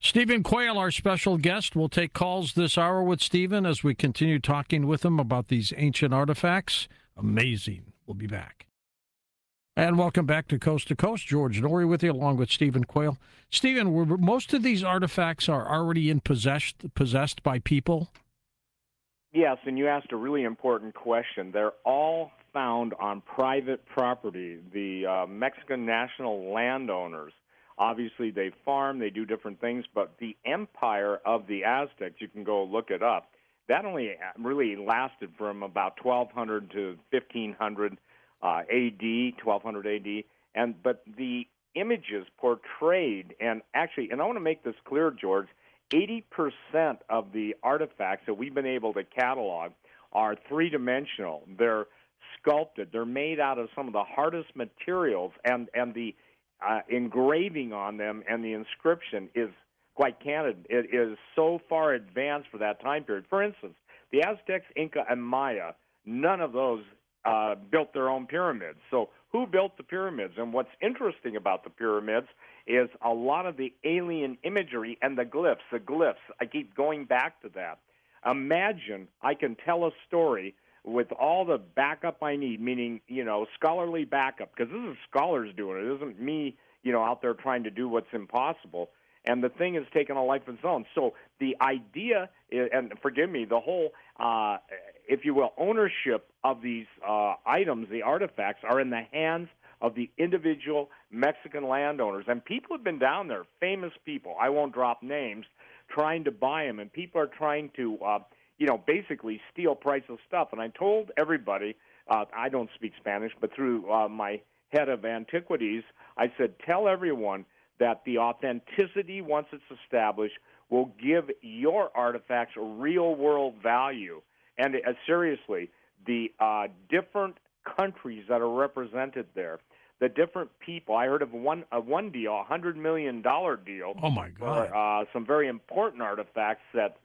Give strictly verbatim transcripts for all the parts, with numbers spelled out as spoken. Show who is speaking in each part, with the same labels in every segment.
Speaker 1: Stephen Quayle, our special guest. We'll take calls this hour with Stephen as we continue talking with him about these ancient artifacts. Amazing. We'll be back. And welcome back to Coast to Coast. George Noory with you, along with Stephen Quayle. Stephen, were most of these artifacts are already in possessed possessed by people?
Speaker 2: Yes, and you asked a really important question. They're all found on private property. The uh, Mexican national landowners, obviously they farm, they do different things, but the empire of the Aztecs, you can go look it up, that only really lasted from about twelve hundred to fifteen hundred uh, A D, twelve hundred A D, and but the images portrayed, and actually, and I want to make this clear, George, eighty percent of the artifacts that we've been able to catalog are three-dimensional. They're sculpted. They're made out of some of the hardest materials, and, and the uh, engraving on them and the inscription is quite candid. It is so far advanced for that time period. For instance, the Aztecs, Inca, and Maya, none of those uh, built their own pyramids. So who built the pyramids? And what's interesting about the pyramids is a lot of the alien imagery and the glyphs, the glyphs. I keep going back to that. Imagine I can tell a story with all the backup I need, meaning, you know, scholarly backup, because this is scholars doing it. It isn't me, you know, out there trying to do what's impossible. And the thing has taken a life of its own. So the idea, is, and forgive me, the whole, uh, if you will, ownership of these uh, items, the artifacts, are in the hands of the individual Mexican landowners. And people have been down there, famous people, I won't drop names, trying to buy them. And people are trying to, uh, you know, basically steal priceless stuff. And I told everybody, uh, I don't speak Spanish, but through uh, my head of antiquities, I said, tell everyone that the authenticity, once it's established, will give your artifacts a real-world value. And uh, seriously, the uh, different countries that are represented there, the different people. I heard of one uh, one deal, a one hundred million dollars deal.
Speaker 1: Oh, my God.
Speaker 2: For, uh, some very important artifacts that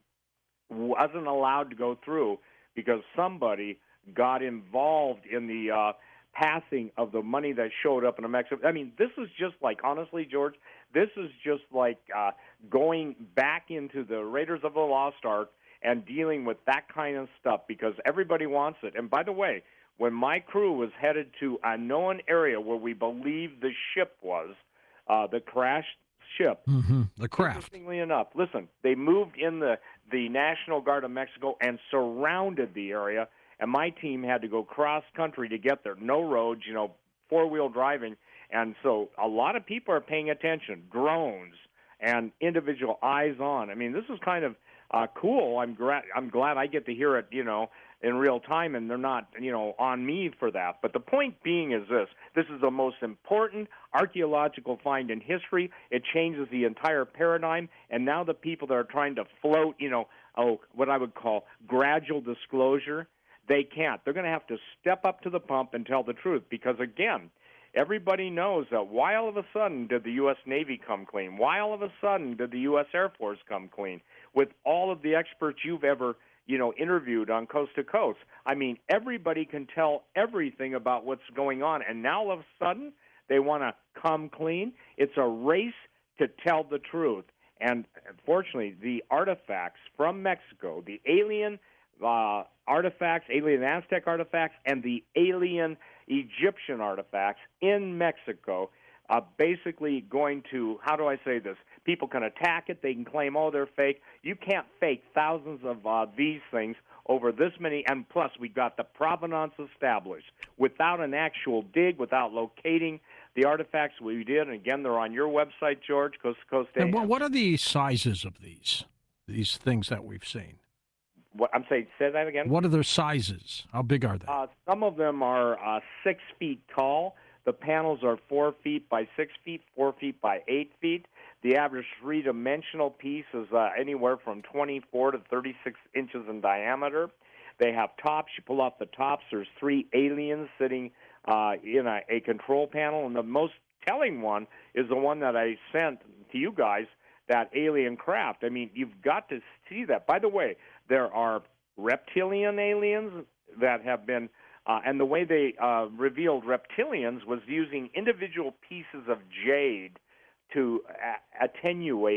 Speaker 2: wasn't allowed to go through because somebody got involved in the uh, passing of the money that showed up in a Mexico. I mean, this is just like, honestly, George, this is just like uh, going back into the Raiders of the Lost Ark and dealing with that kind of stuff because everybody wants it. And by the way, when my crew was headed to a known area where we believe the ship was, uh, the crashed ship,
Speaker 1: mm-hmm. the craft.
Speaker 2: Interestingly enough, listen, they moved in the, the National Guard of Mexico and surrounded the area, and my team had to go cross-country to get there. No roads, you know, four-wheel driving. And so a lot of people are paying attention, drones and individual eyes on. I mean, this is kind of uh, cool. I'm, gra- I'm glad I get to hear it, you know, in real time, and they're not, you know, on me for that. But the point being is this. This is the most important archaeological find in history. It changes the entire paradigm, and now the people that are trying to float, you know, oh, what I would call gradual disclosure, they can't. They're going to have to step up to the pump and tell the truth because, again, everybody knows that why all of a sudden did the U S Navy come clean? Why all of a sudden did the U S Air Force come clean? With all of the experts you've ever, you know, interviewed on Coast to Coast. I mean, everybody can tell everything about what's going on, and now all of a sudden they want to come clean. It's a race to tell the truth. And unfortunately, the artifacts from Mexico, the alien uh, artifacts, alien Aztec artifacts, and the alien Egyptian artifacts in Mexico are basically going to, how do I say this? People can attack it. They can claim, oh, they're fake. You can't fake thousands of uh, these things over this many. And plus, we got the provenance established without an actual dig, without locating the artifacts we did. And again, they're on your website, George, Coast to Coast.
Speaker 1: And what, what are the sizes of these, these things that we've seen?
Speaker 2: What, I'm saying, say that again?
Speaker 1: What are their sizes? How big are they?
Speaker 2: Uh, some of them are uh, six feet tall. The panels are four feet by six feet, four feet by eight feet. The average three-dimensional piece is uh, anywhere from twenty-four to thirty-six inches in diameter. They have tops. You pull off the tops. There's three aliens sitting uh, in a, a control panel. And the most telling one is the one that I sent to you guys, that alien craft. I mean, you've got to see that. By the way, there are reptilian aliens that have been, uh, and the way they uh, revealed reptilians was using individual pieces of jade to a- attenuate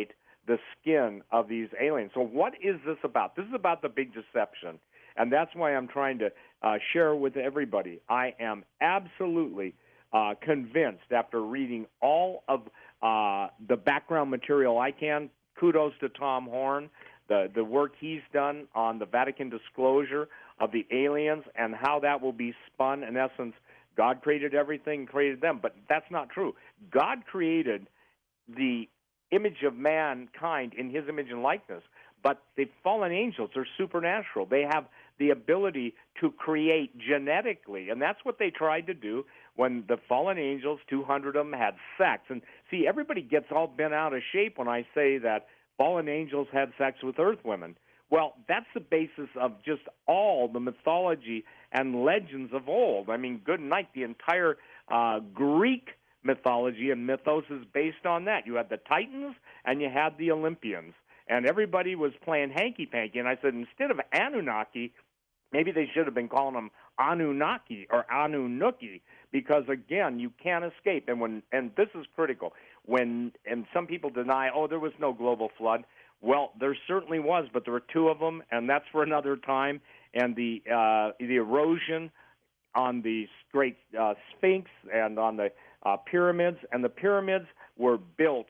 Speaker 2: the skin of these aliens. So what is this about? This is about the big deception, and that's why I'm trying to uh, share with everybody. I am absolutely uh, convinced after reading all of uh, the background material I can. Kudos to Tom Horn, the, the work he's done on the Vatican disclosure of the aliens and how that will be spun. In essence, God created everything, created them, but that's not true. God created the image of mankind in his image and likeness, but the fallen angels are supernatural. They have the ability to create genetically, and that's what they tried to do when the fallen angels, two hundred of them, had sex. And see, everybody gets all bent out of shape when I say that fallen angels had sex with earth women. Well, that's the basis of just all the mythology and legends of old. I mean, good night, the entire uh, Greek mythology and mythos is based on that. You had the Titans and you had the Olympians, and everybody was playing hanky-panky. And I said, instead of Anunnaki, maybe they should have been calling them Anunnaki or Anunnaki, because again, you can't escape. And when and this is critical. When and some people deny, oh, there was no global flood. Well, there certainly was, but there were two of them, and that's for another time. And the uh, the erosion on the Great uh, Sphinx and on the uh, pyramids, and the pyramids were built,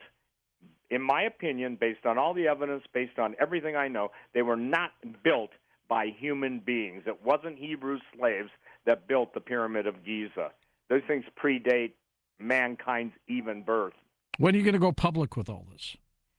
Speaker 2: in my opinion, based on all the evidence, based on everything I know, they were not built by human beings. It wasn't Hebrew slaves that built the Pyramid of Giza. Those things predate mankind's even birth.
Speaker 1: When are you going to go public with all this?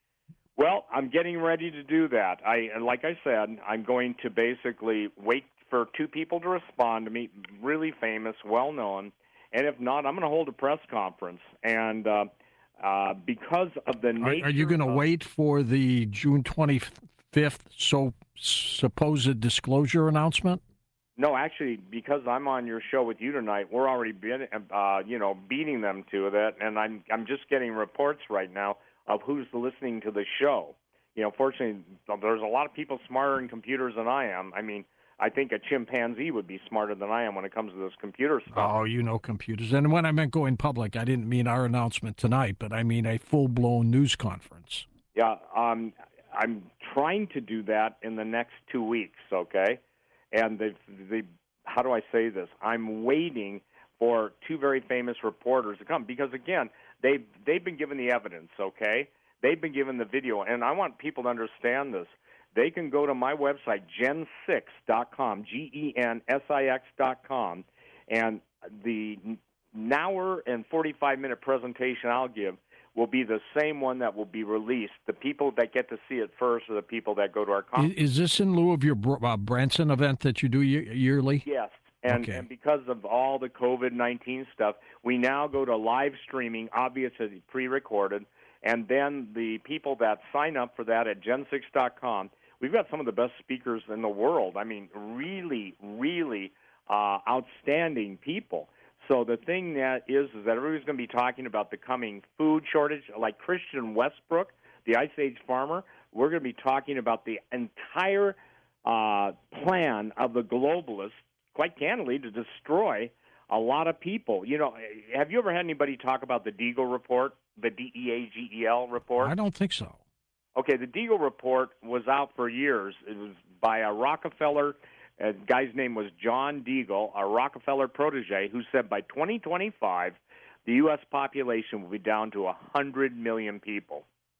Speaker 2: Well, I'm getting ready to do that. I, like I said, I'm going to basically wait for two people to respond to me, really famous, well-known, and if not, I'm going to hold a press conference. And uh, uh, because of the nature...
Speaker 1: Are, are you going to
Speaker 2: of,
Speaker 1: wait for the June twenty-fifth so supposed disclosure announcement?
Speaker 2: No, actually, because I'm on your show with you tonight, we're already been, uh, you know, beating them to that, and I'm I'm just getting reports right now of who's listening to the show. You know, fortunately, there's a lot of people smarter in computers than I am. I mean, I think a chimpanzee would be smarter than I am when it comes to this computer stuff.
Speaker 1: Oh, you know computers. And when I meant going public, I didn't mean our announcement tonight, but I mean a full-blown news conference.
Speaker 2: Yeah, um, I'm trying to do that in the next two weeks, okay? And the, the how do I say this? I'm waiting for two very famous reporters to come because, again, they've, they've been given the evidence, okay? They've been given the video, and I want people to understand this. They can go to my website, gen six dot com, G E N S I X dot com, and the an hour and forty-five minute presentation I'll give will be the same one that will be released. The people that get to see it first are the people that go to our conference.
Speaker 1: Is this in lieu of your uh, Branson event that you do yearly?
Speaker 2: Yes. And,
Speaker 1: okay.
Speaker 2: and because of all the COVID nineteen stuff, we now go to live streaming, obviously pre-recorded, and then the people that sign up for that at gen six dot com, we've got some of the best speakers in the world. I mean, really, really uh, outstanding people. So the thing that is is that everybody's going to be talking about the coming food shortage, like Christian Westbrook, the Ice Age farmer. We're going to be talking about the entire uh, plan of the globalists, quite candidly, to destroy a lot of people. You know, have you ever had anybody talk about the Deagle report, the D E A G E L report?
Speaker 1: I don't think so.
Speaker 2: Okay, the Deagle report was out for years. It was by a Rockefeller. The guy's name was John Deagle, a Rockefeller protege, who said by twenty twenty-five, the U S population will be down to one hundred million people.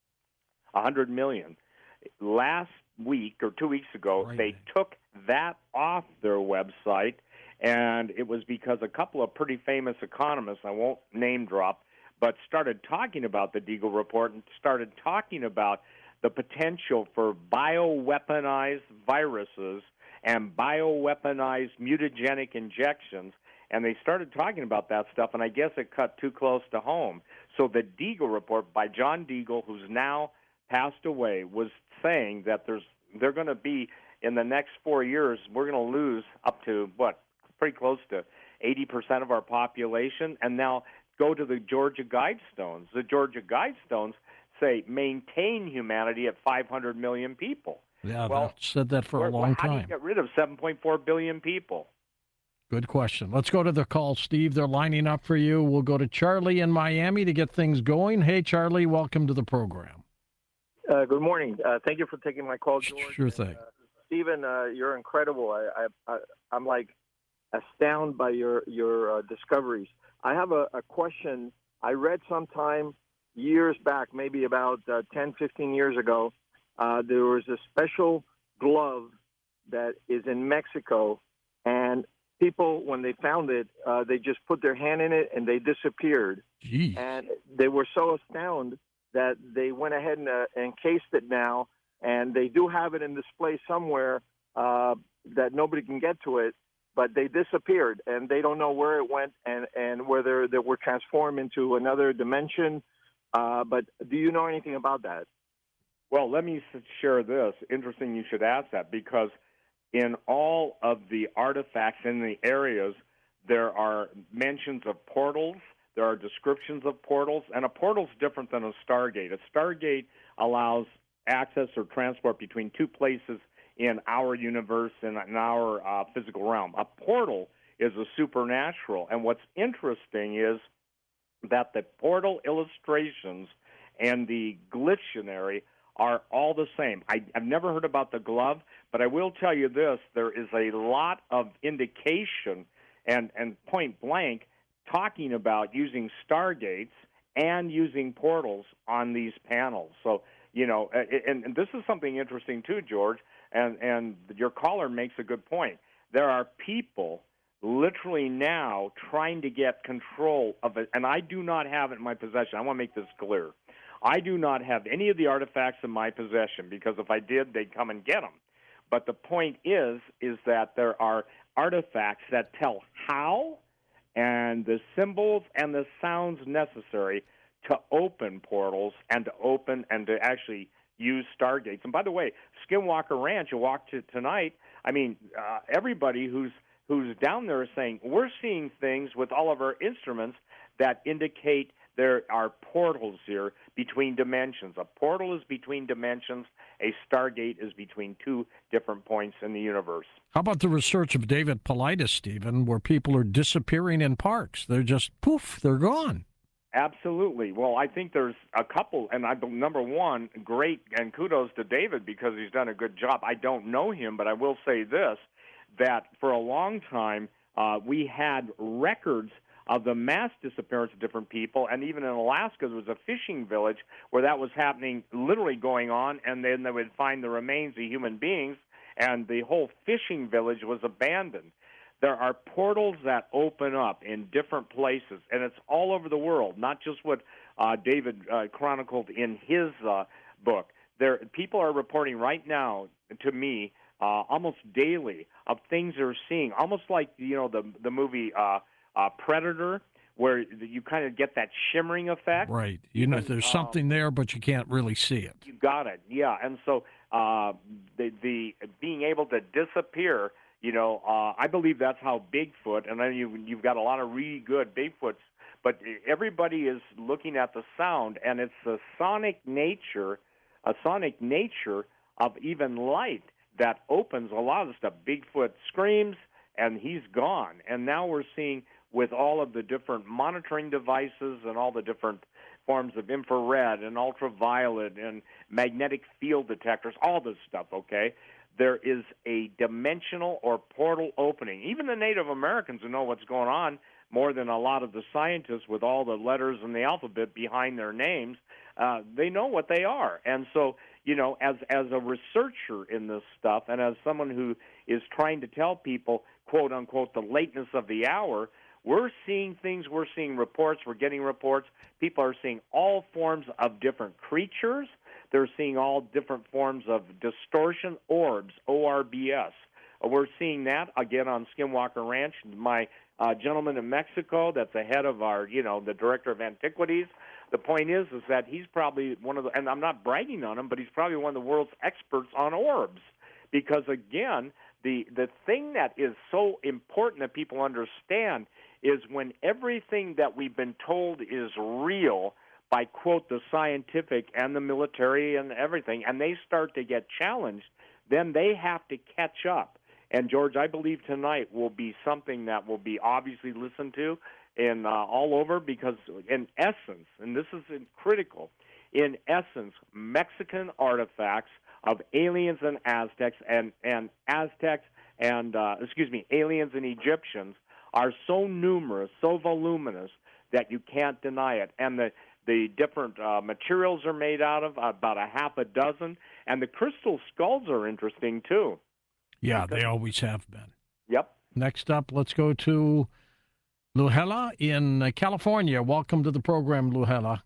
Speaker 2: one hundred million. Last week or two weeks ago,
Speaker 1: right.
Speaker 2: They took that off their website, and it was because a couple of pretty famous economists, I won't name drop, but started talking about the Deagle report and started talking about the potential for bioweaponized viruses and bioweaponized mutagenic injections, and they started talking about that stuff, and I guess it cut too close to home. So the Deagle report by John Deagle, who's now passed away, was saying that there's they're going to be, in the next four years, we're going to lose up to, what, pretty close to eighty percent of our population, and now go to the Georgia Guidestones. The Georgia Guidestones say maintain humanity at five hundred million people.
Speaker 1: Yeah,
Speaker 2: well,
Speaker 1: I've said that for
Speaker 2: where,
Speaker 1: a long
Speaker 2: how
Speaker 1: time.
Speaker 2: How do you get rid of seven point four billion people?
Speaker 1: Good question. Let's go to the call, Steve. They're lining up for you. We'll go to Charlie in Miami to get things going. Hey, Charlie, welcome to the program.
Speaker 3: Uh, Uh, good morning. Uh, thank you for taking my call, George.
Speaker 1: Sure thing.
Speaker 3: And, uh, Stephen, uh, you're incredible. I, I, I, I'm like astounded by your your uh, discoveries. I have a, a question. I read sometime years back, maybe about uh, ten, fifteen years ago, uh, there was a special glove that is in Mexico, and people, when they found it, uh, they just put their hand in it and they disappeared.
Speaker 1: Jeez.
Speaker 3: And they were so astounded that they went ahead and uh, encased it now, and they do have it in display somewhere uh, that nobody can get to it, but they disappeared, and they don't know where it went and, and whether they were transformed into another dimension. Uh, but do you know anything about that?
Speaker 2: Well, let me share this. Interesting you should ask that, because in all of the artifacts in the areas, there are mentions of portals. There are descriptions of portals, and a portal is different than a stargate. A stargate allows access or transport between two places in our universe and in our uh, physical realm. A portal is a supernatural, and what's interesting is that the portal illustrations and the Glittionary are all the same. I, I've never heard about the glove, but I will tell you this. There is a lot of indication and, and point blank talking about using stargates and using portals on these panels. So, you know, and, and this is something interesting too, George, and, and your caller makes a good point. There are people literally now trying to get control of it, and I do not have it in my possession. I want to make this clear. I do not have any of the artifacts in my possession, because if I did, they'd come and get them. But the point is, is that there are artifacts that tell how and the symbols and the sounds necessary to open portals and to open and to actually use stargates. And by the way, Skinwalker Ranch, you walk to tonight, I mean, uh, everybody who's who's down there is saying, we're seeing things with all of our instruments that indicate there are portals here between dimensions. A portal is between dimensions. A stargate is between two different points in the universe.
Speaker 1: How about the research of David Paulides, Stephen, where people are disappearing in parks? They're just, poof, they're gone.
Speaker 2: Absolutely. Well, I think there's a couple, and I number one, great, and kudos to David because he's done a good job. I don't know him, but I will say this, that for a long time uh, we had records of the mass disappearance of different people, and even in Alaska there was a fishing village where that was happening, literally going on, and then they would find the remains of human beings, and the whole fishing village was abandoned. There are portals that open up in different places, and it's all over the world, not just what uh, David uh, chronicled in his uh, book. There, people are reporting right now to me uh, almost daily of things they're seeing, almost like, you know, the the movie uh, uh, Predator, where you kind of get that shimmering effect.
Speaker 1: Right. You know, there's
Speaker 2: um,
Speaker 1: something there, but you can't really see it.
Speaker 2: You got it. Yeah, and so uh, the the being able to disappear. You know, uh, I believe that's how Bigfoot, and then you, you've got a lot of really good Bigfoots, but everybody is looking at the sound, and it's the sonic nature, a sonic nature of even light that opens a lot of the stuff. Bigfoot screams, and he's gone. And now we're seeing with all of the different monitoring devices and all the different forms of infrared and ultraviolet and magnetic field detectors, all this stuff, okay? There is a dimensional or portal opening. Even the Native Americans who know what's going on more than a lot of the scientists with all the letters in the alphabet behind their names, uh, they know what they are. And so, you know, as as a researcher in this stuff and as someone who is trying to tell people, quote, unquote, the lateness of the hour, we're seeing things, we're seeing reports, we're getting reports. People are seeing all forms of different creatures. They're seeing all different forms of distortion orbs, O R B S. Uh, we're seeing that, again, on Skinwalker Ranch. My uh, gentleman in Mexico that's the head of our, you know, the director of antiquities, the point is is that he's probably one of the, and I'm not bragging on him, but he's probably one of the world's experts on orbs. Because, again, the, the thing that is so important that people understand is when everything that we've been told is real, by, quote, the scientific and the military and everything, and they start to get challenged, then they have to catch up. And, George, I believe tonight will be something that will be obviously listened to in uh, all over because, in essence, and this is critical, in essence, Mexican artifacts of aliens and Aztecs and, and Aztecs and, uh, excuse me, aliens and Egyptians are so numerous, so voluminous, that you can't deny it. And the, the different uh, materials are made out of, about a half a dozen. And the crystal skulls are interesting, too.
Speaker 1: Yeah,
Speaker 2: Because,
Speaker 1: they always have been.
Speaker 2: Yep.
Speaker 1: Next up, let's go to Luhela in uh, California. Welcome to the program, Luhela.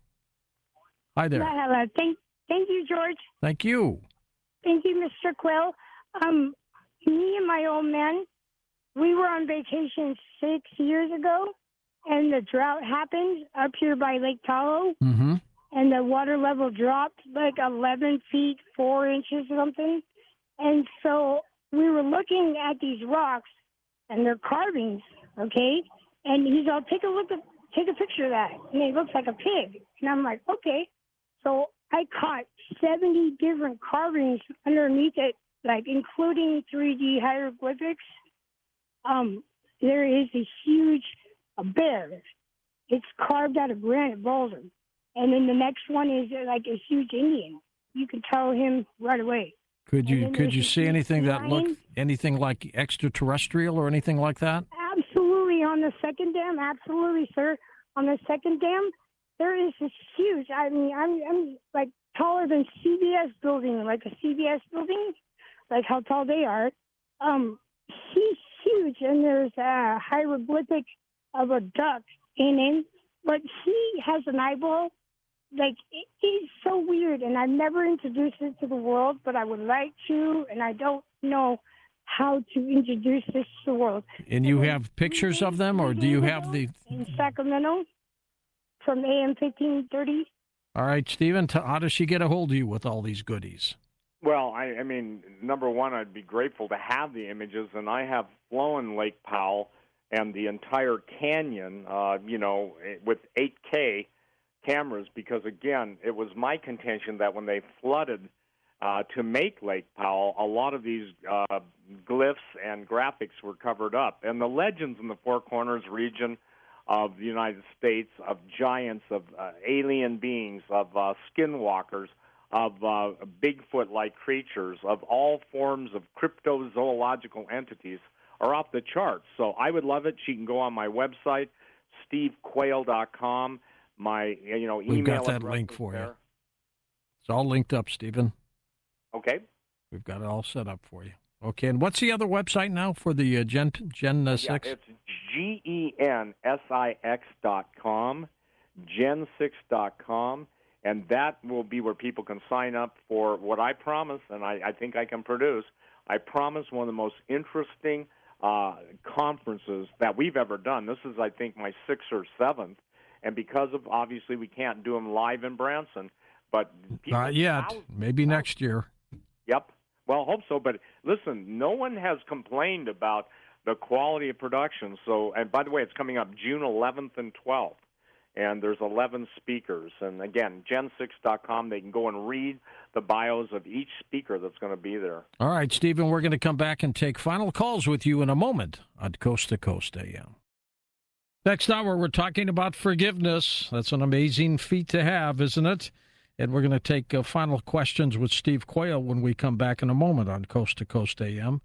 Speaker 1: Hi there.
Speaker 4: Hello. Thank, thank you, George.
Speaker 1: Thank you.
Speaker 4: Thank you, Mister Quill. Um, me and my old man, we were on vacation six years ago, and the drought happened up here by Lake Tahoe,
Speaker 1: Mm-hmm.
Speaker 4: and the water level dropped like eleven feet, four inches or something. And so we were looking at these rocks, and they're carvings, okay? And he's all, take a look at, take a picture of that. And it looks like a pig. And I'm like, okay. So I caught seventy different carvings underneath it, like including three D hieroglyphics. Um, there is a huge a bear. It's carved out of granite boulder. And then the next one is uh, like a huge Indian. You can tell him right away.
Speaker 1: Could you
Speaker 4: And then
Speaker 1: could
Speaker 4: there's
Speaker 1: you
Speaker 4: a
Speaker 1: see
Speaker 4: huge
Speaker 1: anything that
Speaker 4: lion.
Speaker 1: looked anything like extraterrestrial or anything like that?
Speaker 4: Absolutely, on the second dam, absolutely, sir. On the second dam, there is this huge. I mean, I'm I'm like taller than C B S building, like a C B S building, like how tall they are. Um, he's huge, and there's a hieroglyphic of a duck in him, but he has an eyeball. Like it, it's so weird, and I've never introduced it to the world, but I would like to, and I don't know how to introduce this to the world.
Speaker 1: And you have pictures of them, or do you have the?
Speaker 4: In Sacramento from A M fifteen thirty.
Speaker 1: All right, Stephen, t- how does she get a hold of you with all these goodies?
Speaker 2: Well, I, I mean, number one, I'd be grateful to have the images, and I have flown Lake Powell and the entire canyon, uh, you know, with eight K cameras, because, again, it was my contention that when they flooded uh, to make Lake Powell, a lot of these uh, glyphs and graphics were covered up. And the legends in the Four Corners region of the United States, of giants, of uh, alien beings, of uh, skinwalkers, of uh, Bigfoot-like creatures, of all forms of cryptozoological entities are off the charts. So I would love it. She can go on my website, steve quayle dot com. My you know email
Speaker 1: We've got that
Speaker 2: address
Speaker 1: link
Speaker 2: is
Speaker 1: for you.
Speaker 2: there.
Speaker 1: It's all linked up, Stephen.
Speaker 2: Okay.
Speaker 1: We've got it all set up for you. Okay, and what's the other website now for the uh, Gen Gen uh,
Speaker 2: Yeah,
Speaker 1: six?
Speaker 2: it's G E N S I X dot com, gen six dot com, and that will be where people can sign up for what I promise, and I, I think I can produce. I promise one of the most interesting uh, conferences that we've ever done. This is, I think, my sixth or seventh, and because of, obviously, we can't do them live in Branson, but people,
Speaker 1: Not yet.
Speaker 2: thousands,
Speaker 1: Maybe
Speaker 2: thousands.
Speaker 1: next year.
Speaker 2: Yep. Well, hope so. But listen, no one has complained about the quality of production. So, and by the way, it's coming up June eleventh and twelfth, and there's eleven speakers. And again, gen six dot com. They can go and read the bios of each speaker that's going to be there.
Speaker 1: All right, Stephen, we're going to come back and take final calls with you in a moment on Coast to Coast A M. Next hour, we're talking about forgiveness. That's an amazing feat to have, isn't it? And we're going to take uh, final questions with Steve Quayle when we come back in a moment on Coast to Coast A M.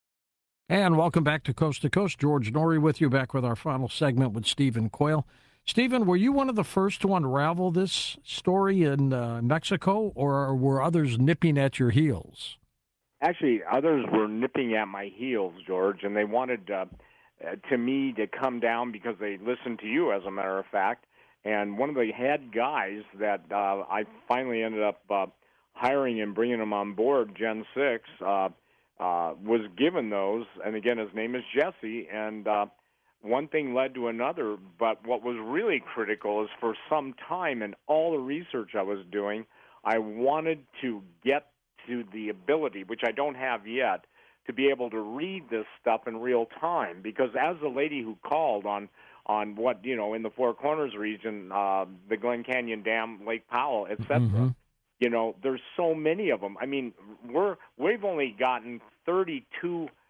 Speaker 1: And welcome back to Coast to Coast. George Norrie with you, back with our final segment with Stephen Quayle. Stephen, were you one of the first to unravel this story in uh, Mexico, or were others nipping at your heels?
Speaker 2: Actually, others were nipping at my heels, George, and they wanted uh, uh, to me to come down because they listened to you, as a matter of fact. And one of the head guys that uh, I finally ended up uh, hiring and bringing him on board, Gen six, uh, uh, was given those. And again, his name is Jesse. And uh, one thing led to another. But what was really critical is for some time in all the research I was doing, I wanted to get to the ability, which I don't have yet, to be able to read this stuff in real time. Because as the lady who called on on what, you know, in the Four Corners region, uh, the Glen Canyon Dam, Lake Powell, et cetera. Mm-hmm. You know, there's so many of them. I mean, we're, we've only gotten thirty-two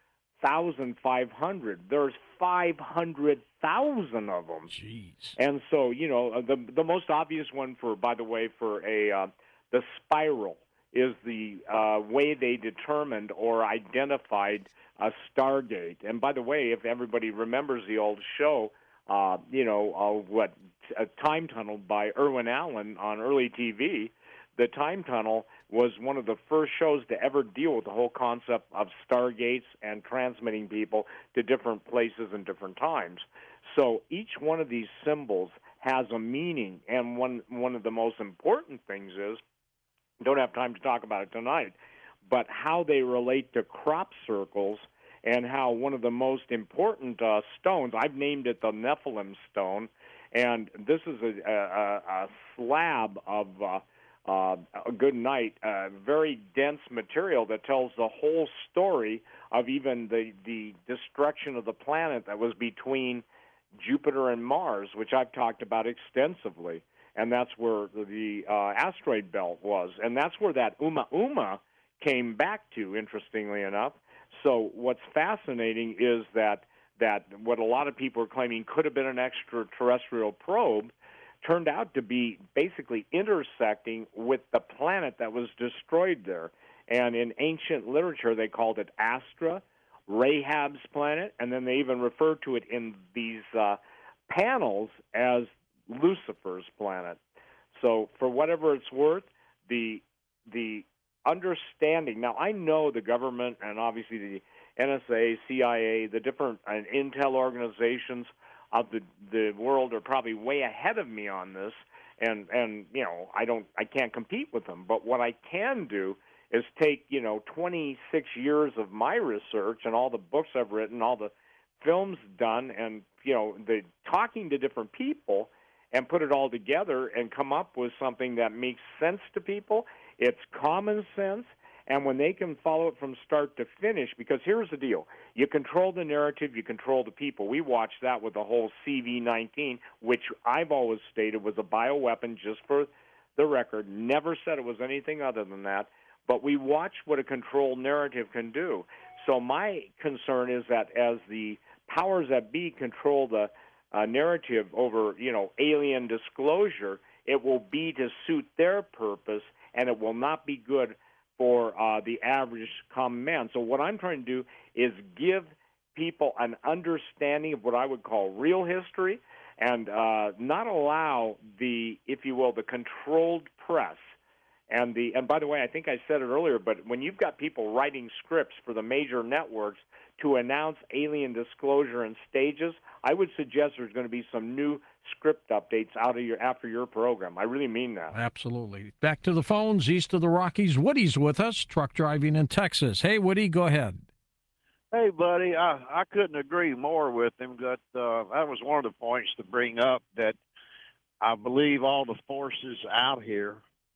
Speaker 2: thousand five hundred. There's five hundred thousand of them.
Speaker 1: Jeez.
Speaker 2: And so, you know, the the most obvious one for, by the way, for a uh, the spiral is the uh, way they determined or identified a Stargate. And by the way, if everybody remembers the old show, uh, you know, uh, what a Time Tunnel by Irwin Allen on early T V. The Time Tunnel was one of the first shows to ever deal with the whole concept of stargates and transmitting people to different places and different times. So each one of these symbols has a meaning, and one one of the most important things is, don't have time to talk about it tonight, but how they relate to crop circles and how one of the most important uh, stones, I've named it the Nephilim stone, and this is a, a, a slab of uh, uh, a good night, uh, very dense material that tells the whole story of even the, the destruction of the planet that was between Jupiter and Mars, which I've talked about extensively. And that's where the uh, asteroid belt was. And that's where that Uma Uma came back to, interestingly enough. So what's fascinating is that, that what a lot of people are claiming could have been an extraterrestrial probe turned out to be basically intersecting with the planet that was destroyed there. And in ancient literature, they called it Astra, Rahab's planet, and then they even referred to it in these uh, panels as Lucifer's planet. So for whatever it's worth, the the understanding, now I know the government and obviously the N S A, C I A, the different uh, intel organizations of the the world are probably way ahead of me on this, and and you know I don't I can't compete with them. But what I can do is take you know twenty-six years of my research and all the books I've written, all the films done, and you know the talking to different people, and put it all together and come up with something that makes sense to people. It's common sense. And when they can follow it from start to finish, because here's the deal. You control the narrative, you control the people. We watched that with the whole C V nineteen, which I've always stated was a bioweapon, just for the record. Never said it was anything other than that. But we watched what a controlled narrative can do. So my concern is that as the powers that be control the uh, narrative over, you know, alien disclosure, it will be to suit their purpose, and it will not be good for uh, the average common man. So what I'm trying to do is give people an understanding of what I would call real history, and uh, not allow the, if you will, the controlled press. And the and by the way, I think I said it earlier, but when you've got people writing scripts for the major networks to announce alien disclosure in stages, I would suggest there's going to be some new script updates out of your after your program. I really mean that.
Speaker 1: Absolutely. Back to the phones east of the Rockies. Woody's with us, truck driving in Texas. Hey, Woody, go ahead.
Speaker 5: Hey, buddy, I, I couldn't agree more with him. That uh, that was one of the points to bring up, that I believe all the forces out here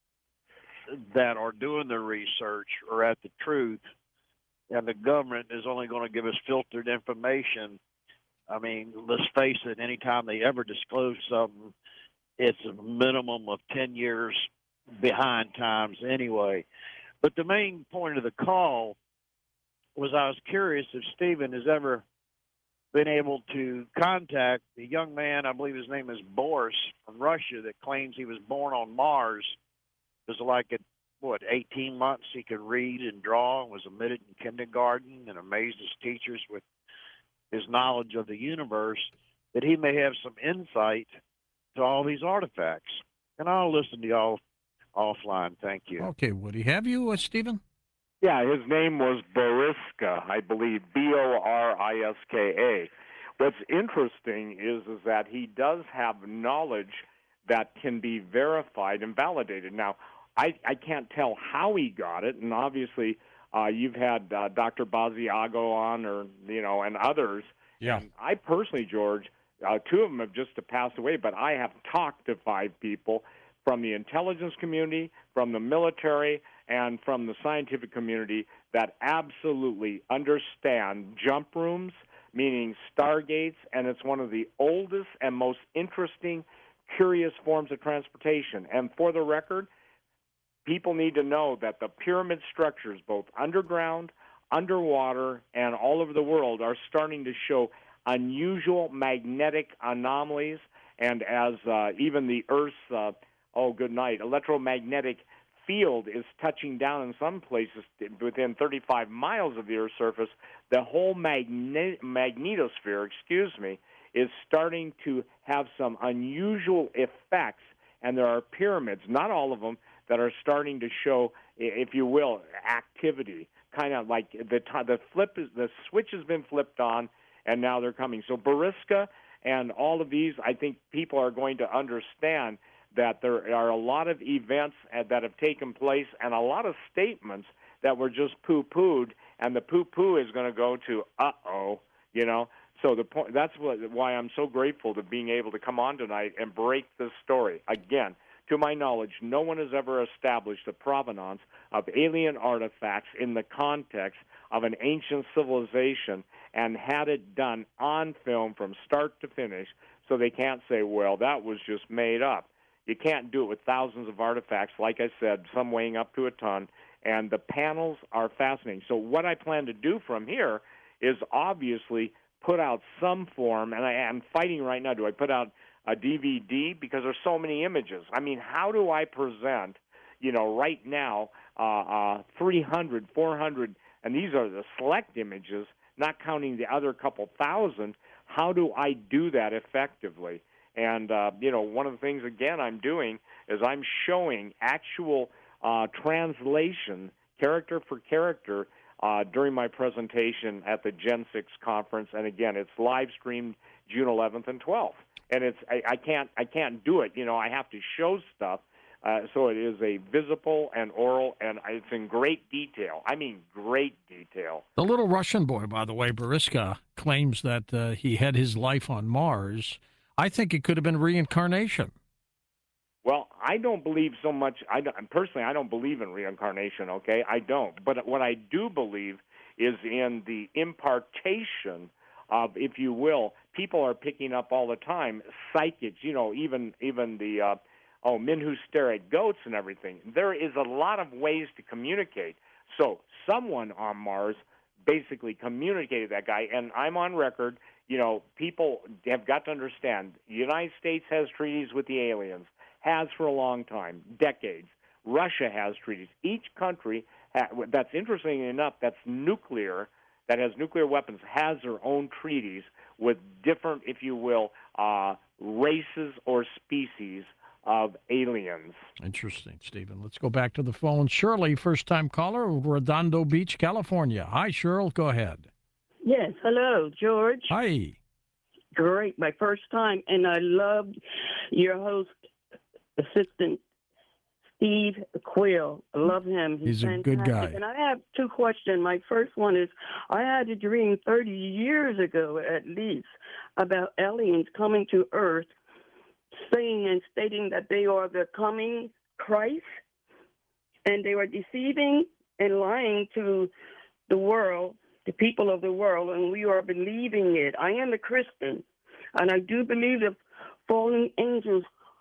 Speaker 5: that are doing the research are at the truth, and the government is only going to give us filtered information. I mean, let's face it, anytime they ever disclose something, it's a minimum of ten years behind times anyway. But the main point of the call was I was curious if Stephen has ever been able to contact the young man, I believe his name is Boris, from Russia, that claims he was born on Mars. It was like at, what, eighteen months he could read and draw and was admitted in kindergarten and amazed his teachers with his knowledge of the universe, that he may have some insight to all these artifacts. And I'll listen to y'all offline. Thank you.
Speaker 1: Okay, Woody. Have you, uh, Stephen?
Speaker 2: Yeah, his name was Boriska, I believe, B O R I S K A. What's interesting is, is that he does have knowledge that can be verified and validated. Now, I, I can't tell how he got it, and obviously uh, you've had uh, Doctor Basiago on, or you know, and others.
Speaker 1: Yeah.
Speaker 2: And I personally, George, uh, two of them have just passed away, but I have talked to five people from the intelligence community, from the military, and from the scientific community that absolutely understand jump rooms, meaning stargates, and it's one of the oldest and most interesting, curious forms of transportation. And for the record, people need to know that the pyramid structures, both underground, underwater and all over the world are starting to show unusual magnetic anomalies, and as uh, even the Earth's, uh, oh, good night, electromagnetic field is touching down in some places within thirty-five miles of the Earth's surface, the whole magne- magnetosphere, excuse me, is starting to have some unusual effects, and there are pyramids, not all of them, that are starting to show, if you will, activity. Kind of like the the flip is the switch has been flipped on, and now they're coming. So Bariska and all of these, I think people are going to understand that there are a lot of events that have taken place and a lot of statements that were just poo-pooed, and the poo-poo is going to go to uh-oh, you know. So the point, that's what, why I'm so grateful to being able to come on tonight and break this story. Again, to my knowledge, no one has ever established the provenance of alien artifacts in the context of an ancient civilization and had it done on film from start to finish, so they can't say, well, that was just made up. You can't do it with thousands of artifacts, like I said, some weighing up to a ton, and the panels are fascinating. So what I plan to do from here is obviously put out some form, and I am fighting right now. Do I put out a D V D? Because there's so many images. I mean, how do I present, you know, right now, uh, uh, three hundred, four hundred, and these are the select images, not counting the other couple thousand. How do I do that effectively? And, uh, you know, one of the things, again, I'm doing is I'm showing actual uh, translation, character for character, uh, during my presentation at the Gen six conference. And, again, it's live streamed June eleventh and twelfth. And it's I, I can't I can't do it. You know, I have to show stuff. Uh, so it is a visible and oral, and it's in great detail. I mean, great detail.
Speaker 1: The little Russian boy, by the way, Bariska, claims that uh, he had his life on Mars. I think it could have been reincarnation.
Speaker 2: Well, I don't believe so much. I don't, personally, I don't believe in reincarnation, okay? I don't. But what I do believe is in the impartation of, if you will, people are picking up all the time, psychics, you know, even even the, uh, oh, men who stare at goats and everything. There is a lot of ways to communicate. So someone on Mars basically communicated that guy, and I'm on record. You know, people have got to understand, the United States has treaties with the aliens, has for a long time, decades. Russia has treaties. Each country, ha- that's interesting enough, that's nuclear, that has nuclear weapons, has their own treaties with different, if you will, uh, races or species of aliens.
Speaker 1: Interesting, Stephen. Let's go back to the phone. Shirley, first-time caller, Redondo Beach, California. Hi, Shirley. Go ahead.
Speaker 6: Yes, hello, George.
Speaker 1: Hi.
Speaker 6: Great, my first time, and I loved your host, assistant, Steve Quill. I love him.
Speaker 1: He's, He's a
Speaker 6: fantastic.
Speaker 1: good guy.
Speaker 6: And I have two questions. My first one is, I had a dream thirty years ago, at least, about aliens coming to Earth, saying and stating that they are the coming Christ, and they were deceiving and lying to the world, the people of the world, and we are believing it. I am a Christian, and I do believe that fallen angels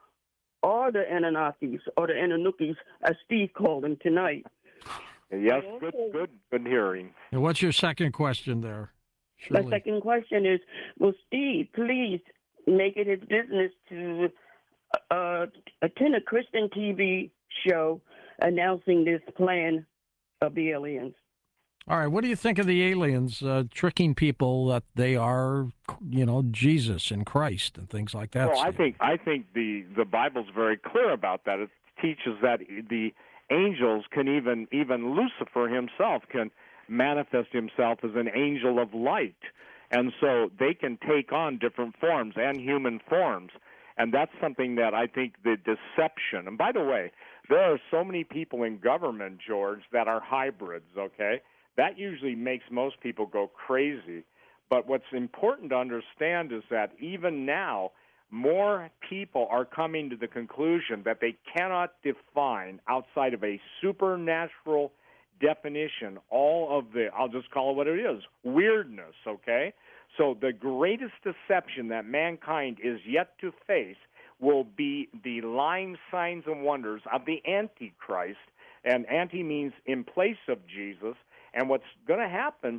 Speaker 6: are the Anunnakis, or the Anunnakis, as Steve called them tonight.
Speaker 2: Yes, good, good, good hearing.
Speaker 1: And what's your second question there, Shirley?
Speaker 6: My second question is, will Steve please make it his business to uh, attend a Christian T V show announcing this plan of the aliens?
Speaker 1: All right, what do you think of the aliens uh, tricking people that they are, you know, Jesus and Christ and things like that?
Speaker 2: Well, I
Speaker 1: Steve?
Speaker 2: think I think the the Bible's very clear about that. It teaches that the angels can even even Lucifer himself can manifest himself as an angel of light, and so they can take on different forms and human forms, and that's something that I think the deception. And by the way, there are so many people in government, George, that are hybrids. Okay. That usually makes most people go crazy. But what's important to understand is that even now, more people are coming to the conclusion that they cannot define outside of a supernatural definition all of the, I'll just call it what it is, weirdness, okay? So the greatest deception that mankind is yet to face will be the lying signs and wonders of the Antichrist. And anti means in place of Jesus. And what's going to happen,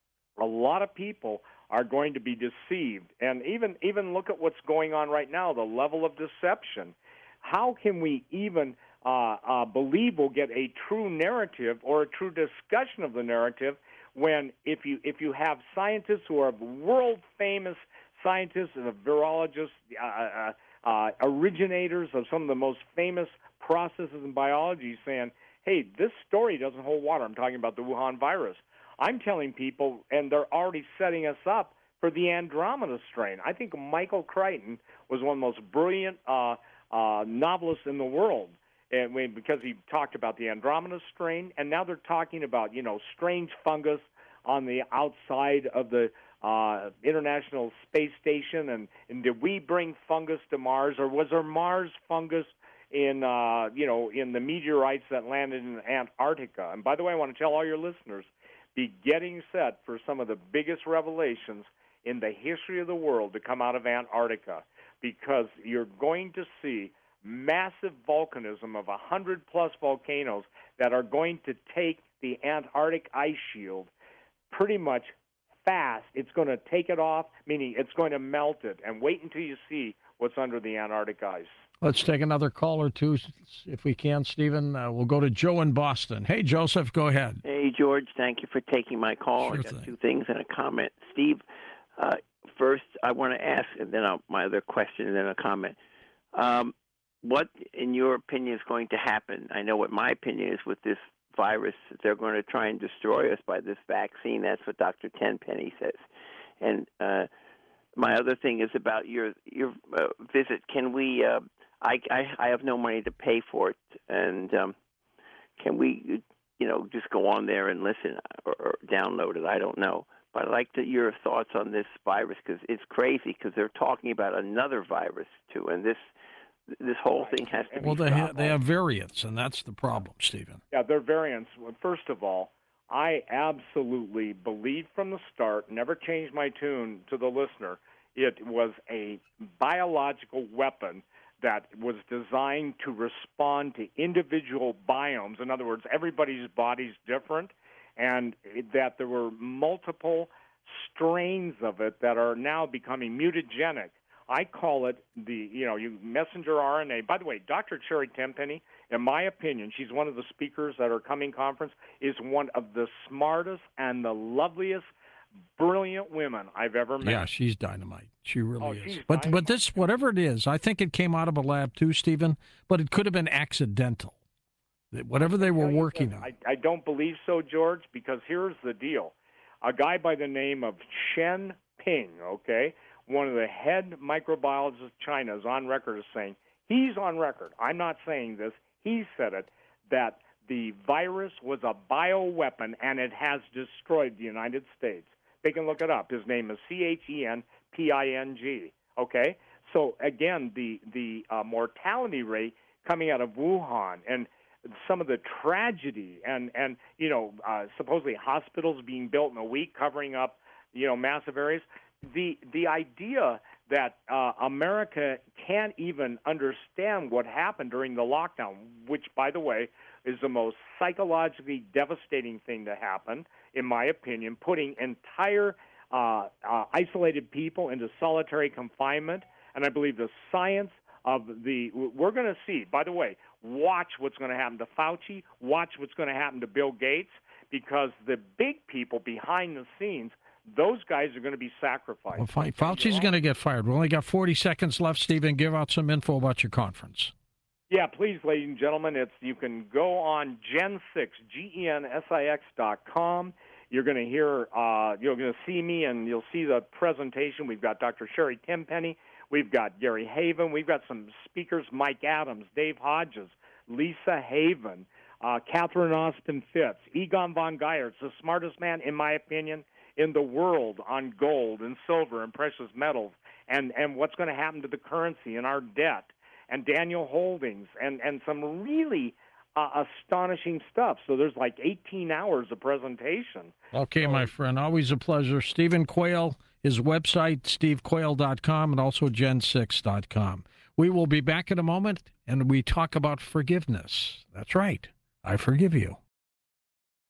Speaker 2: a lot of people are going to be deceived. And even even look at what's going on right now, the level of deception. How can we even uh, uh, believe we'll get a true narrative or a true discussion of the narrative when if you if you have scientists who are world-famous scientists and virologists, uh, uh, uh, originators of some of the most famous processes in biology saying, hey, this story doesn't hold water. I'm talking about the Wuhan virus. I'm telling people, and they're already setting us up for the Andromeda strain. I think Michael Crichton was one of the most brilliant uh, uh, novelists in the world, and when, because he talked about the Andromeda strain, and now they're talking about, you know, strange fungus on the outside of the uh, International Space Station, and, and did we bring fungus to Mars, or was there Mars fungus in, uh, you know, in the meteorites that landed in Antarctica? And by the way, I want to tell all your listeners, be getting set for some of the biggest revelations in the history of the world to come out of Antarctica, because you're going to see massive volcanism of one hundred plus volcanoes that are going to take the Antarctic ice shield pretty much fast. It's going to take it off, meaning it's going to melt it. And wait until you see what's under the Antarctic ice.
Speaker 1: Let's take another call or two, if we can, Stephen. Uh, we'll go to Joe in Boston. Hey, Joseph, go ahead.
Speaker 7: Hey, George, thank you for taking my call.
Speaker 1: Sure
Speaker 7: I got
Speaker 1: thing.
Speaker 7: two things and a comment. Steve, uh, first, I want to ask, and then I'll, my other question, and then a comment. Um, what, in your opinion, is going to happen? I know what my opinion is with this virus. They're going to try and destroy us by this vaccine. That's what Doctor Tenpenny says. And uh, my other thing is about your your uh, visit. Can we? Uh, I, I I have no money to pay for it, and um, can we, you know, just go on there and listen or, or download it? I don't know, but I'd like to, your thoughts on this virus, because it's crazy, because they're talking about another virus too, and this this whole thing has to be
Speaker 1: Well, they
Speaker 7: stopped.
Speaker 1: ha- they have variants, and that's the problem, Stephen.
Speaker 2: Yeah, they're variants. Well, first of all, I absolutely believed from the start, never changed my tune to the listener, it was a biological weapon that was designed to respond to individual biomes. In other words, everybody's body's different, and that there were multiple strains of it that are now becoming mutagenic. I call it the, you know, you messenger R N A. By the way, Doctor Sherry Tenpenny, in my opinion, she's one of the speakers at our coming conference, is one of the smartest and the loveliest, brilliant women I've ever met.
Speaker 1: Yeah, she's dynamite. She really
Speaker 2: Oh,
Speaker 1: is.
Speaker 2: she's
Speaker 1: But
Speaker 2: dynamite.
Speaker 1: but this, whatever it is, I think it came out of a lab too, Stephen. But it could have been accidental. That Whatever they were
Speaker 2: Tell you
Speaker 1: working
Speaker 2: this,
Speaker 1: on.
Speaker 2: I, I don't believe so, George, because here's the deal. A guy by the name of Shen Ping, okay, one of the head microbiologists of China, is on record as saying, he's on record, I'm not saying this, he said it, that the virus was a bioweapon and it has destroyed the United States. They can look it up. His name is C H E N P I N G, okay? So, again, the, the uh, mortality rate coming out of Wuhan and some of the tragedy and, and you know, uh, supposedly hospitals being built in a week covering up, you know, massive areas. The the idea that uh, America can't even understand what happened during the lockdown, which, by the way, is the most psychologically devastating thing to happen, in my opinion, putting entire uh, uh, isolated people into solitary confinement. And I believe the science of the we're going to see, by the way, watch what's going to happen to Fauci, watch what's going to happen to Bill Gates, because the big people behind the scenes, those guys are going to be sacrificed.
Speaker 1: Well, Fa- Fauci's going to get fired. We only got forty seconds left, Stephen. Give out some info about your conference.
Speaker 2: Yeah, please, ladies and gentlemen, it's you can go on Gen six, G E N S I X dot com. You're going to hear, uh, you're going to see me, and you'll see the presentation. We've got Doctor Sherry Tenpenny. We've got Gary Haven. We've got some speakers, Mike Adams, Dave Hodges, Lisa Haven, uh, Catherine Austin Fitz, Egon von Geiertz, the smartest man, in my opinion, in the world on gold and silver and precious metals, and, and what's going to happen to the currency and our debt, and Daniel Holdings, and, and some really uh, astonishing stuff. So there's like eighteen hours of presentation.
Speaker 1: Okay, my friend. Always a pleasure. Stephen Quayle, his website, steve quayle dot com, and also gen six dot com. We will be back in a moment, and we talk about forgiveness. That's right. I forgive you.